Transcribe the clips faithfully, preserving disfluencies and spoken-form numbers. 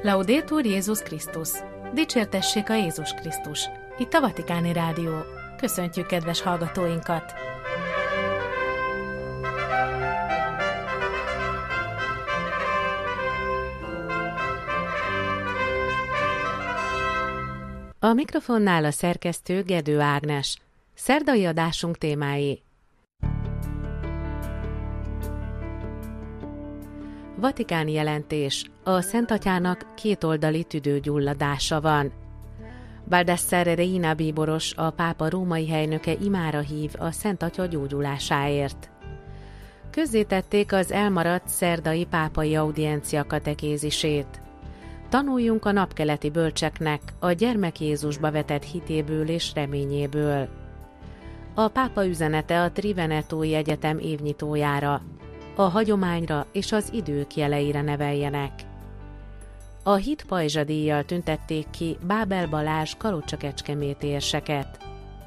Laudetur Jézus Krisztus! Dicsértessék a Jézus Krisztus! Itt a Vatikáni Rádió. Köszöntjük kedves hallgatóinkat! A mikrofonnál a szerkesztő Gedő Ágnes. Szerdai adásunk témái: Vatikáni jelentés. A Szent Atyának kétoldali tüdőgyulladása van. Baldassare Reina bíboros, a pápa római helynöke imára hív a Szent Atya gyógyulásáért. Közzétették az elmaradt szerdai pápai audiencia katekézisét. Tanuljunk a napkeleti bölcseknek a gyermek Jézusba vetett hitéből és reményéből. A pápa üzenete a Trivenetói Egyetem évnyitójára: a hagyományra és az idők jeleire neveljenek. A hit pajzsadíjjal tüntették ki Bábel Balázs kalocsa-kecskeméti érseket.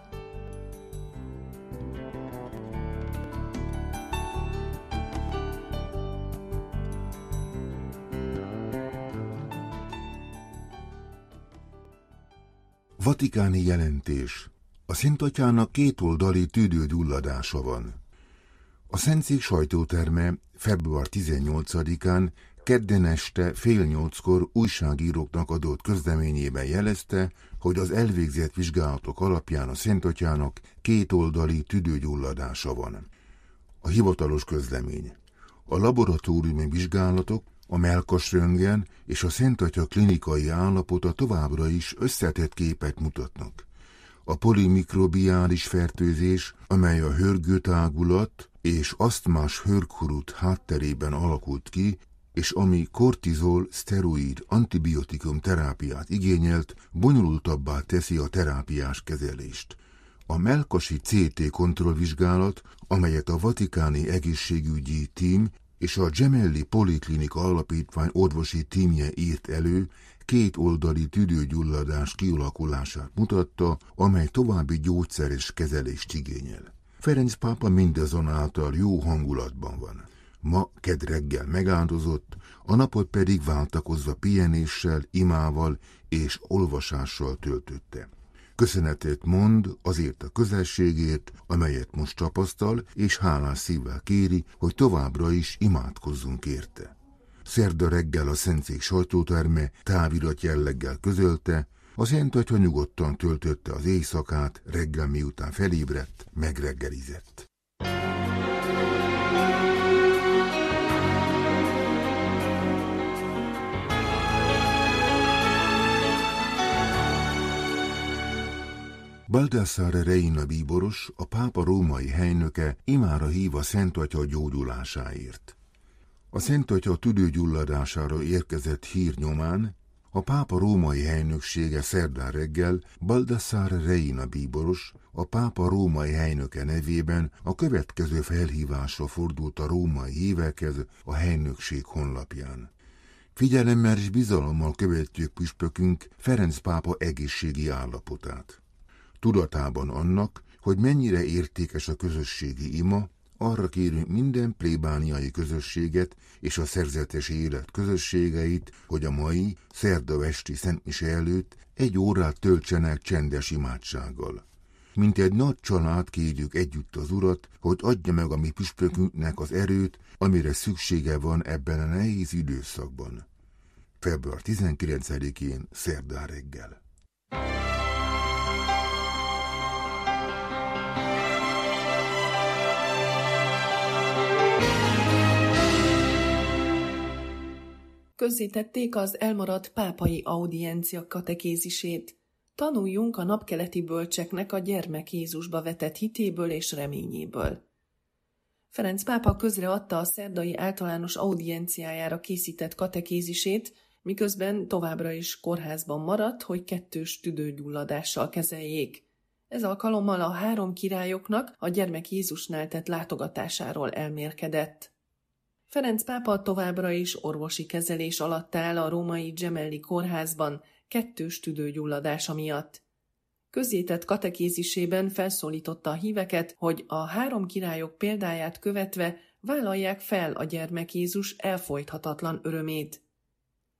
Vatikáni jelentés. A Szent Atyának kétoldali tüdőgyulladása van. A Szentszék sajtóterme február tizennyolcadikán kedden este fél nyolckor újságíróknak adott közleményében jelezte, hogy az elvégzett vizsgálatok alapján a Szent Atyának kétoldali tüdőgyulladása van. A hivatalos közlemény: a laboratóriumi vizsgálatok, a mellkasröntgen és a Szent Atya klinikai állapota továbbra is összetett képet mutatnak. A polimikrobiális fertőzés, amely a hörgőtágulat és asztmás hörgurut hátterében alakult ki, és ami kortizol, szteroid, antibiotikum terápiát igényelt, bonyolultabbá teszi a terápiás kezelést. A mellkasi cé té kontrollvizsgálat, amelyet a vatikáni egészségügyi tím és a Gemelli Poliklinika Alapítvány orvosi tímje írt elő, kétoldali tüdőgyulladás kialakulását mutatta, amely további gyógyszeres kezelést igényel. Ferenc pápa mindazonáltal jó hangulatban van. Ma kedd reggel megáldozott, a napot pedig váltakozva pihenéssel, imával és olvasással töltötte. Köszönetet mond azért a közelségért, amelyet most tapasztal, és hálás szívvel kéri, hogy továbbra is imádkozzunk érte. Szerda reggel a Szentszék sajtóterme távirat jelleggel közölte, a Szent Atya nyugodtan töltötte az éjszakát, reggel miután felébredt, megreggelizett. Baldassare Reina bíboros, a pápa római helynöke imára hív a Szent Atya gyógyulásáért. A Szent Atya tüdőgyulladására érkezett hír nyomán a pápa római helynöksége szerdán reggel Baldassare Reina bíboros, a pápa római helynöke nevében a következő felhívásra fordult a római hívekhez a helynökség honlapján. Figyelemmel és bizalommal követjük püspökünk Ferenc pápa egészségi állapotát. Tudatában annak, hogy mennyire értékes a közösségi ima, arra kérünk minden plébániai közösséget és a szerzetes élet közösségeit, hogy a mai, szerda esti szentmise előtt egy órát töltsenek csendes imádsággal. Mint egy nagy család kérjük együtt az Urat, hogy adja meg a mi püspökünknek az erőt, amire szüksége van ebben a nehéz időszakban. február tizenkilencedikén szerdán reggel. Közzétették az elmaradt pápai audiencia katekézisét. Tanuljunk a napkeleti bölcseknek a gyermek Jézusba vetett hitéből és reményéből. Ferenc pápa közreadta a szerdai általános audienciájára készített katekézisét, miközben továbbra is kórházban maradt, hogy kettős tüdőgyulladással kezeljék. Ez alkalommal a három királyoknak a gyermek Jézusnál tett látogatásáról elmélkedett. Ferenc pápa továbbra is orvosi kezelés alatt áll a római Gemelli kórházban kettős tüdőgyulladása miatt. Közzétett katekézisében felszólította a híveket, hogy a három királyok példáját követve vállalják fel a gyermek Jézus elfojthatatlan örömét.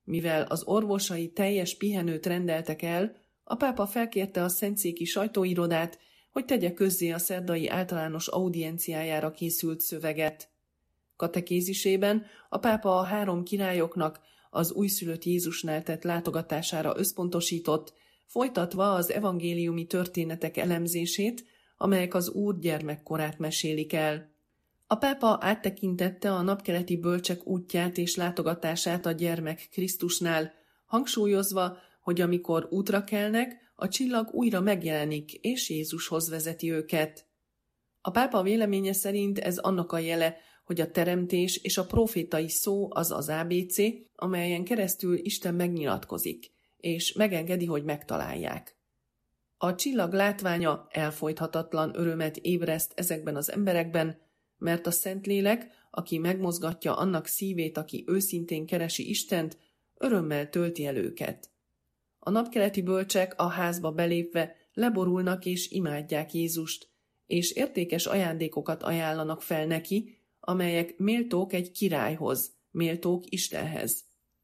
Mivel az orvosai teljes pihenőt rendeltek el, a pápa felkérte a szentszéki sajtóirodát, hogy tegye közzé a szerdai általános audienciájára készült szöveget. Katekézisében a pápa a három királyoknak az újszülött Jézusnál tett látogatására összpontosított, folytatva az evangéliumi történetek elemzését, amelyek az Úr gyermekkorát mesélik el. A pápa áttekintette a napkeleti bölcsek útját és látogatását a gyermek Krisztusnál, hangsúlyozva, hogy amikor útra kelnek, a csillag újra megjelenik és Jézushoz vezeti őket. A pápa véleménye szerint ez annak a jele, hogy a teremtés és a profétai szó az az á bé cé, amelyen keresztül Isten megnyilatkozik, és megengedi, hogy megtalálják. A csillag látványa elfojthatatlan örömet ébreszt ezekben az emberekben, mert a Szentlélek, aki megmozgatja annak szívét, aki őszintén keresi Istent, örömmel tölti el őket. A napkeleti bölcsek a házba belépve leborulnak és imádják Jézust, és értékes ajándékokat ajánlanak fel neki, amelyek méltók egy királyhoz, méltók Istenhez.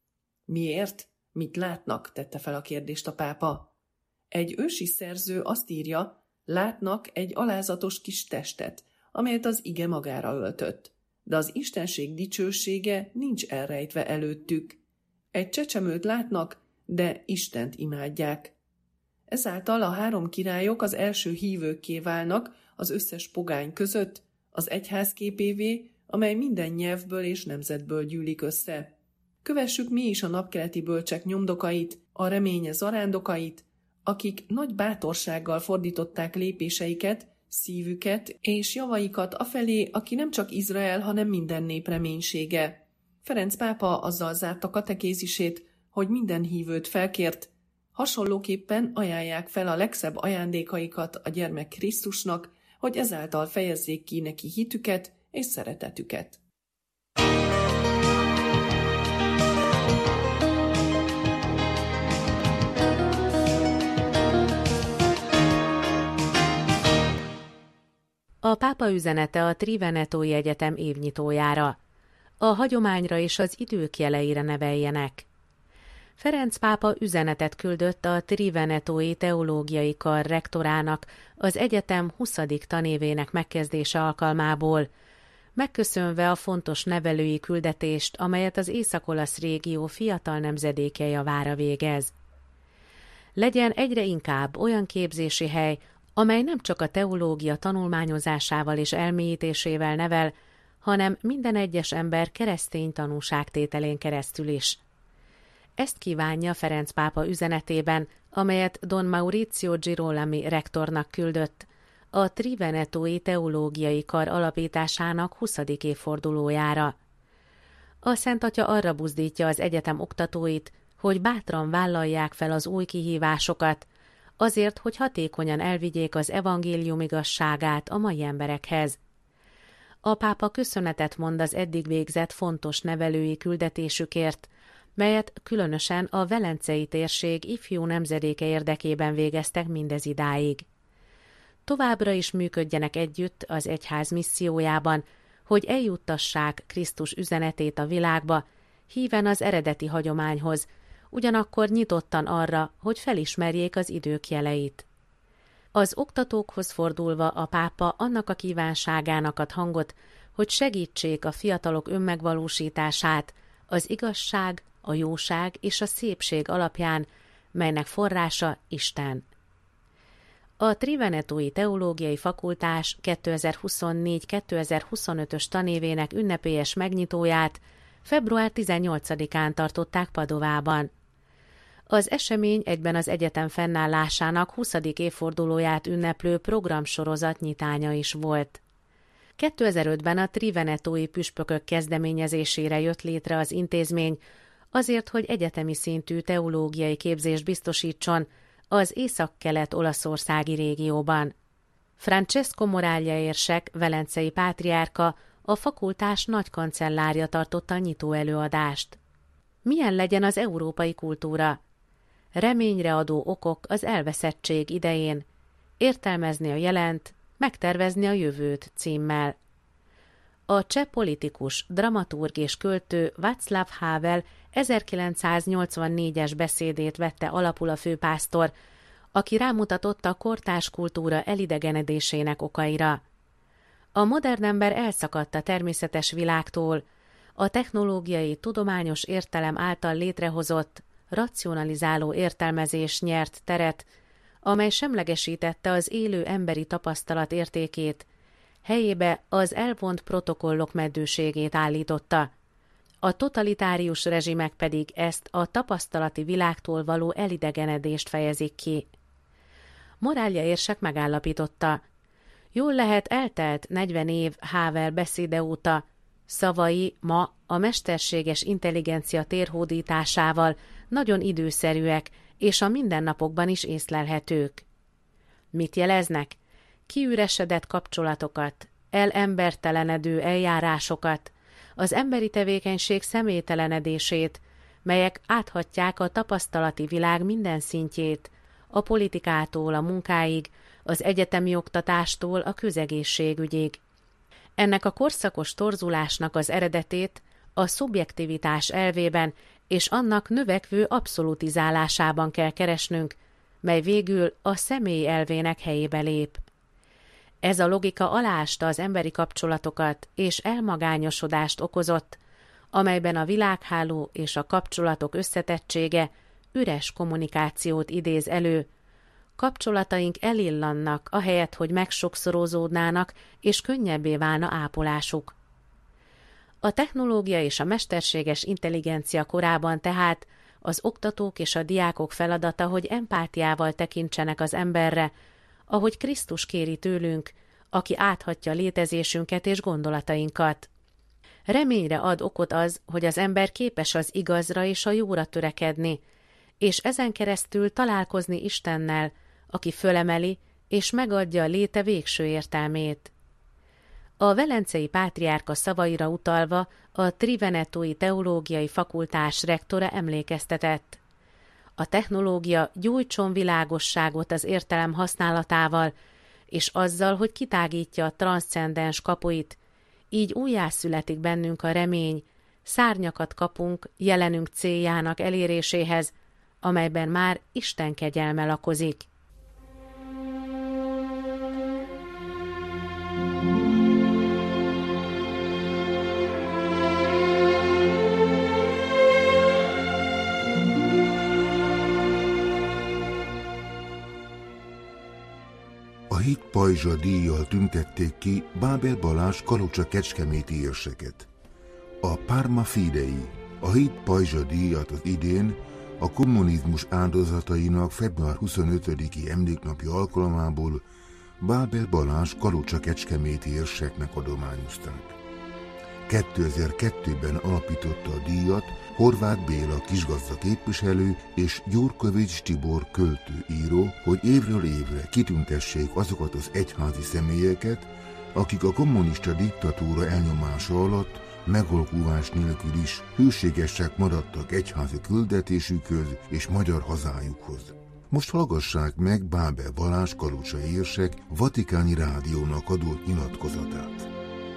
Miért? Mit látnak? Tette fel a kérdést a pápa. Egy ősi szerző azt írja, látnak egy alázatos kis testet, amelyet az ige magára öltött, de az istenség dicsősége nincs elrejtve előttük. Egy csecsemőt látnak, de Istent imádják. Ezáltal a három királyok az első hívőkké válnak az összes pogány között, az egyház képévé, amely minden nyelvből és nemzetből gyűlik össze. Kövessük mi is a napkeleti bölcsek nyomdokait, a reménye zarándokait, akik nagy bátorsággal fordították lépéseiket, szívüket és javaikat afelé, aki nem csak Izrael, hanem minden nép reménysége. Ferenc pápa azzal zárta katekézisét, hogy minden hívőt felkért, hasonlóképpen ajánlják fel a legszebb ajándékaikat a gyermek Krisztusnak, hogy ezáltal fejezzék ki neki hitüket és szeretetüket. A pápa üzenete a Trivenetói Egyetem évnyitójára. A hagyományra és az idők jeleire neveljenek. Ferenc pápa üzenetet küldött a Trivenetói Teológiai Kar rektorának az egyetem huszadik tanévének megkezdése alkalmából, megköszönve a fontos nevelői küldetést, amelyet az észak-olasz régió fiatal nemzedéke javára végez. Legyen egyre inkább olyan képzési hely, amely nem csak a teológia tanulmányozásával és elmélyítésével nevel, hanem minden egyes ember keresztény tanúságtételén keresztül is. Ezt kívánja Ferenc pápa üzenetében, amelyet Don Maurizio Girolami rektornak küldött, a Trivenetói Teológiai Kar alapításának huszadik évfordulójára. A Szent Atya arra buzdítja az egyetem oktatóit, hogy bátran vállalják fel az új kihívásokat, azért, hogy hatékonyan elvigyék az evangélium igazságát a mai emberekhez. A pápa köszönetet mond az eddig végzett fontos nevelői küldetésükért, melyet különösen a velencei térség ifjú nemzedéke érdekében végeztek mindez idáig. Továbbra is működjenek együtt az egyház missziójában, hogy eljuttassák Krisztus üzenetét a világba, híven az eredeti hagyományhoz, ugyanakkor nyitottan arra, hogy felismerjék az idők jeleit. Az oktatókhoz fordulva a pápa annak a kívánságának ad hangot, hogy segítsék a fiatalok önmegvalósítását az igazság, a jóság és a szépség alapján, melynek forrása Isten. A Trivenetói Teológiai Fakultás kétezer-huszonnégy kétezer-huszonötös tanévének ünnepélyes megnyitóját február tizennyolcadikán tartották Padovában. Az esemény egyben az egyetem fennállásának huszadik évfordulóját ünneplő programsorozat nyitánya is volt. kétezer-ötben a Trivenetói püspökök kezdeményezésére jött létre az intézmény, azért, hogy egyetemi szintű teológiai képzést biztosítson az észak-kelet olaszországi régióban. Francesco Moraglia érsek, velencei pátriárka, a fakultás nagykancellárja tartotta a nyitó előadást. Milyen legyen az európai kultúra? Reményre adó okok az elveszettség idején, értelmezni a jelent, megtervezni a jövőt címmel. A cseh politikus, dramaturg és költő Václav Havel ezerkilencszáznyolcvannégyes beszédét vette alapul a főpásztor, aki rámutatott a kortárs kultúra elidegenedésének okaira. A modern ember elszakadt a természetes világtól, a technológiai, tudományos értelem által létrehozott, racionalizáló értelmezés nyert teret, amely semlegesítette az élő emberi tapasztalat értékét, helyébe az elvont protokollok meddőségét állította. A totalitárius rezsimek pedig ezt a tapasztalati világtól való elidegenedést fejezik ki. Morálja érsek megállapította, jól lehet eltelt negyven év Havel beszéde óta, szavai ma a mesterséges intelligencia térhódításával nagyon időszerűek, és a mindennapokban is észlelhetők. Mit jeleznek? Kiüresedett kapcsolatokat, elembertelenedő eljárásokat, az emberi tevékenység személytelenedését, melyek áthatják a tapasztalati világ minden szintjét, a politikától a munkáig, az egyetemi oktatástól a közegészségügyig. Ennek a korszakos torzulásnak az eredetét a szubjektivitás elvében és annak növekvő abszolutizálásában kell keresnünk, mely végül a személy elvének helyébe lép. Ez a logika aláásta az emberi kapcsolatokat és elmagányosodást okozott, amelyben a világháló és a kapcsolatok összetettsége üres kommunikációt idéz elő, kapcsolataink elillannak, ahelyett, hogy megsokszorozódnának, és könnyebbé válna ápolásuk. A technológia és a mesterséges intelligencia korában tehát az oktatók és a diákok feladata, hogy empátiával tekintsenek az emberre, ahogy Krisztus kéri tőlünk, aki áthatja létezésünket és gondolatainkat. Reményre ad okot az, hogy az ember képes az igazra és a jóra törekedni, és ezen keresztül találkozni Istennel, aki fölemeli és megadja a léte végső értelmét. A velencei pátriárka szavaira utalva a Trivenetói Teológiai Fakultás rektora emlékeztetett. A technológia gyújtson világosságot az értelem használatával, és azzal, hogy kitágítja a transzcendens kapuit, így újjászületik bennünk a remény, szárnyakat kapunk jelenünk céljának eléréséhez, amelyben már Isten kegyelme lakozik. A Hit Pajzsa díjjal tüntették ki Bábel Balázs kalocsa-kecskeméti érseket. A Parma Fidei, a Hit Pajzsa díjat az idén a kommunizmus áldozatainak február huszonötödiki emléknapja alkalmából Bábel Balázs kalocsa-kecskeméti érseknek adományozták. kétezer-kettőben alapította a díjat Horváth Béla kisgazda képviselő és Gyurkovics Tibor költő író, hogy évről évre kitüntessék azokat az egyházi személyeket, akik a kommunista diktatúra elnyomása alatt megolkúvás nélkül is hűségesek maradtak egyházi küldetésükhöz és magyar hazájukhoz. Most hallgassák meg Bábel Balázs kalocsai érsek Vatikáni Rádiónak adott nyilatkozatát.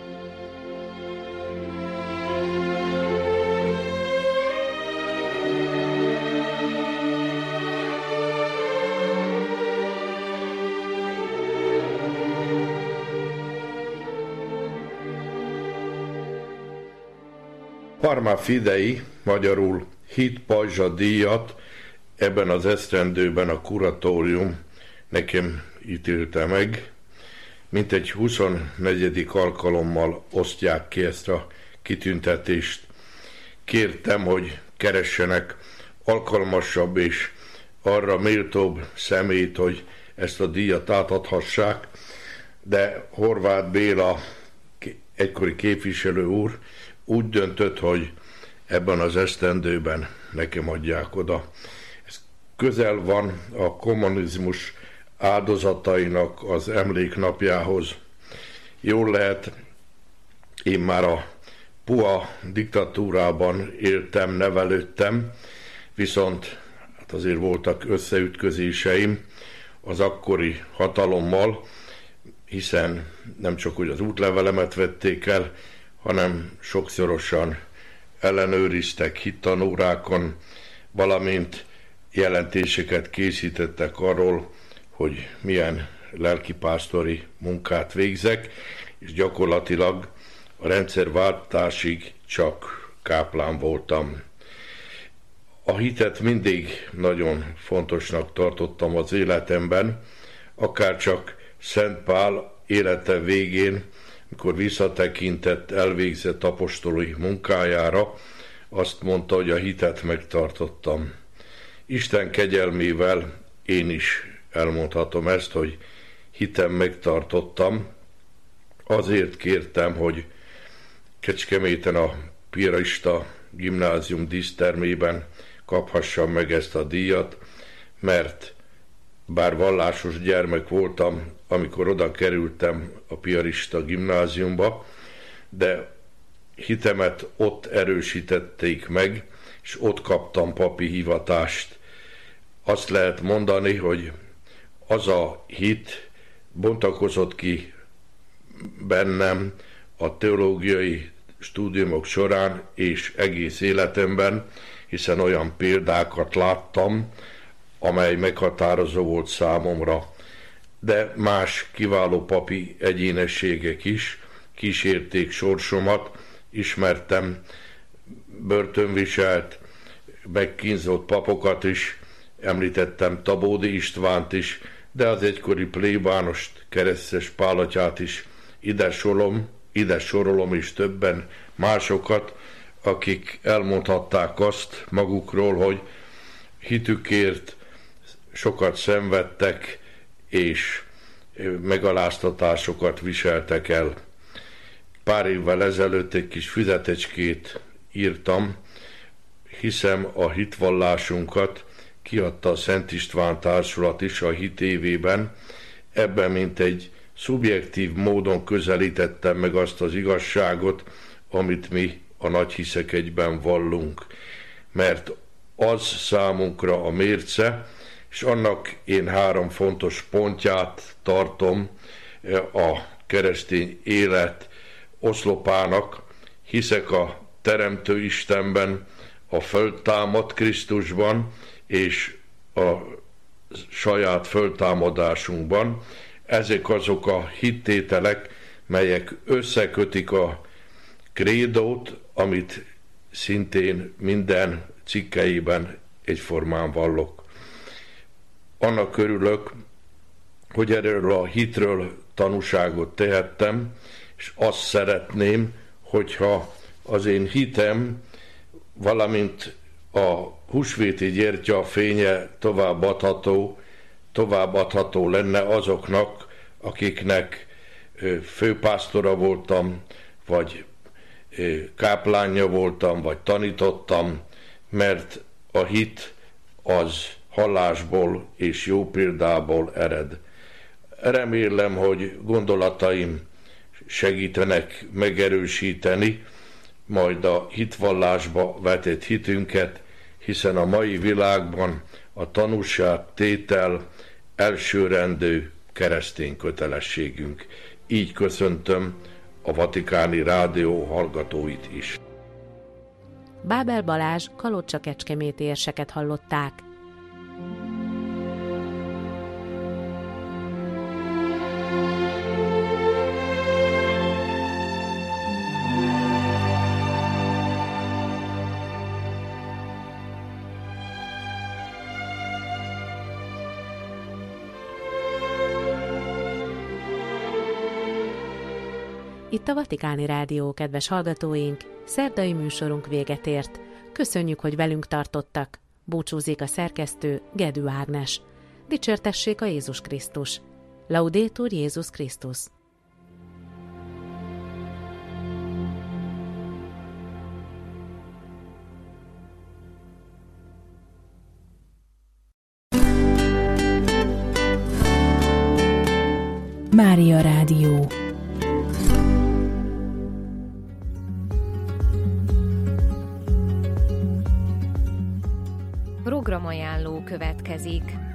Parma Fidei, magyarul Hit Pajzsa díjat ebben az esztendőben a kuratórium nekem ítélte meg. Mintegy huszonnegyedik alkalommal osztják ki ezt a kitüntetést. Kértem, hogy keressenek alkalmasabb és arra méltóbb személyt, hogy ezt a díjat átadhassák, de Horváth Béla egykori képviselő úr úgy döntött, hogy ebben az esztendőben nekem adják oda. Ez közel van a kommunizmus áldozatainak az emléknapjához. Jól lehet, én már a puha diktatúrában éltem, nevelődtem, viszont hát azért voltak összeütközéseim az akkori hatalommal, hiszen nem csak hogy az útlevelemet vették el, hanem sokszorosan ellenőriztek hittanórákon, valamint jelentéseket készítettek arról, hogy milyen lelkipásztori munkát végzek, és gyakorlatilag a rendszerváltásig csak káplán voltam. A hitet mindig nagyon fontosnak tartottam az életemben, akárcsak Szent Pál élete végén, mikor visszatekintett elvégzett apostoli munkájára, azt mondta, hogy a hitet megtartottam. Isten kegyelmével én is elmondhatom ezt, hogy hitem megtartottam. Azért kértem, hogy Kecskeméten a Piarista Gimnázium dísztermében kaphassam meg ezt a díjat, mert bár vallásos gyermek voltam, amikor oda kerültem a Piarista Gimnáziumba, de hitemet ott erősítették meg, és ott kaptam papi hivatást. Azt lehet mondani, hogy az a hit bontakozott ki bennem a teológiai stúdiumok során és egész életemben, hiszen olyan példákat láttam, amely meghatározó volt számomra, de más kiváló papi egyénességek is kísérték sorsomat, ismertem börtönviselt, megkínzott papokat is, említettem Tabódi Istvánt is, de az egykori plébánost, Keresztes Pál atyát is ide sorolom, ide sorolom is többen másokat, akik elmondhatták azt magukról, hogy hitükért sokat szenvedtek, és megaláztatásokat viseltek el. Pár évvel ezelőtt egy kis füzetecskét írtam, hiszem a hitvallásunkat kiadta a Szent István Társulat is a hit évében. Ebben mint egy szubjektív módon közelítettem meg azt az igazságot, amit mi a nagyhiszek egyben vallunk, mert az számunkra a mérce, és annak én három fontos pontját tartom a keresztény élet oszlopának. Hiszek a Teremtő Istenben, a föltámadt Krisztusban és a saját föltámadásunkban. Ezek azok a hittételek, melyek összekötik a krédót, amit szintén minden cikkeiben egyformán vallok. Annak örülök, hogy erről a hitről tanúságot tehettem, és azt szeretném, hogyha az én hitem, valamint a húsvéti gyertya fénye továbbadható, továbbadható lenne azoknak, akiknek főpásztora voltam, vagy káplánja voltam, vagy tanítottam, mert a hit az hallásból és jó példából ered. Remélem, hogy gondolataim segítenek megerősíteni majd a hitvallásba vetett hitünket, hiszen a mai világban a tanúságtétel elsőrendű keresztény kötelességünk. Így köszöntöm a Vatikáni Rádió hallgatóit is. Bábel Balázs kalocsa-kecskeméti érseket hallották. Itt a Vatikáni Rádió, kedves hallgatóink, szerdai műsorunk véget ért. Köszönjük, hogy velünk tartottak. Búcsúzik a szerkesztő, Gedő Ágnes. Dicsértessék a Jézus Krisztus. Laudetur Jézus Krisztus. Mária Rádió. Programajánló következik.